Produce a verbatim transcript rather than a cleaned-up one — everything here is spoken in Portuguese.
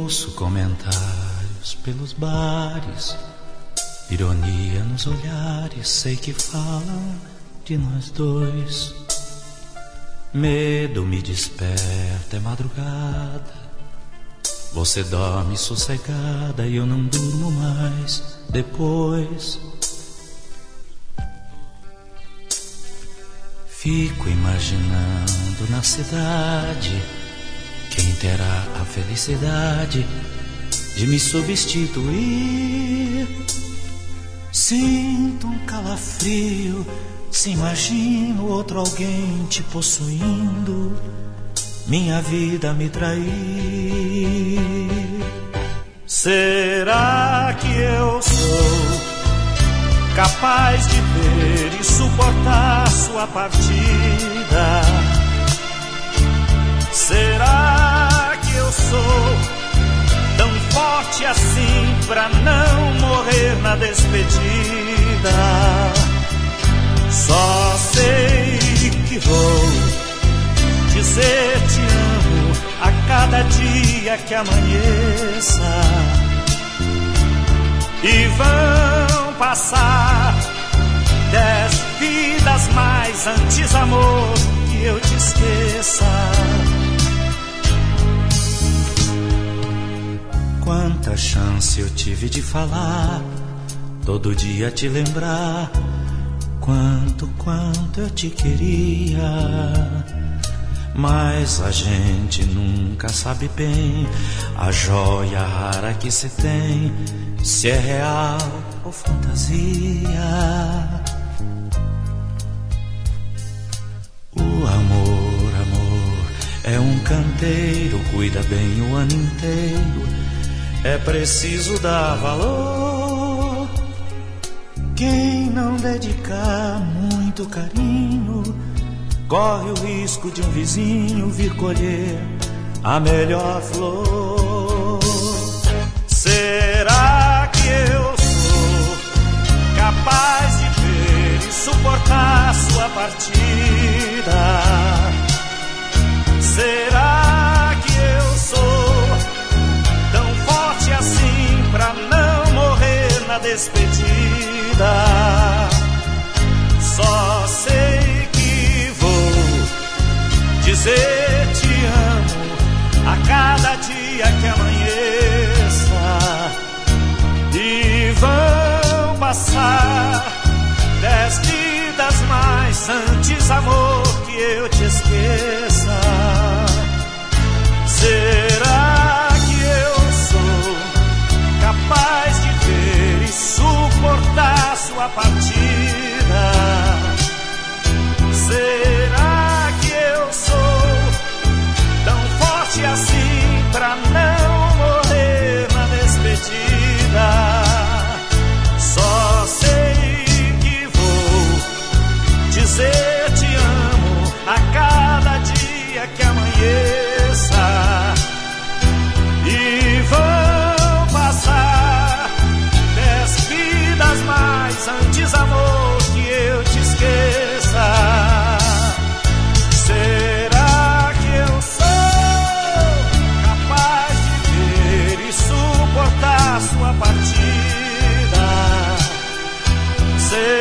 ouço comentários pelos bares, ironia nos olhares, sei que falam de nós dois. Medo me desperta, é madrugada, você dorme sossegada e eu não durmo mais depois. Fico imaginando na cidade quem terá a felicidade de me substituir. Sinto um calafrio, se imagino outro alguém te possuindo, minha vida me trair. Será que eu sou capaz de ver e suportar sua partida? Será que eu sou tão forte assim pra não morrer na despedida? Só sei que vou dizer te amo a cada dia que amanheça. E vão passar dez vidas mais antes, amor, que eu te esqueça. Quanta chance eu tive de falar, todo dia te lembrar quanto, quanto eu te queria. Mas a gente nunca sabe bem a joia rara que se tem, se é real ou fantasia. O amor, amor, é um canteiro, cuida bem o ano inteiro, é preciso dar valor. Quem não dedicar muito carinho corre o risco de um vizinho vir colher a melhor flor. Será que eu sou capaz de ver e suportar sua partida? Será que eu sou tão forte assim pra não morrer na despedida? Só sei que vou dizer te amo a cada dia que amanheça. E vão passar dez vidas mais antes, amor, que eu te esqueça. Será que eu sou capaz de ver e suportar sua partida? Será que eu sou tão forte assim pra não morrer na despedida? Só sei que vou dizer te amo a cada dia que amanheça. E vão passar dez vidas mais antes, amor, que eu te esqueça. Será que eu sou capaz de ver e suportar sua partida? Será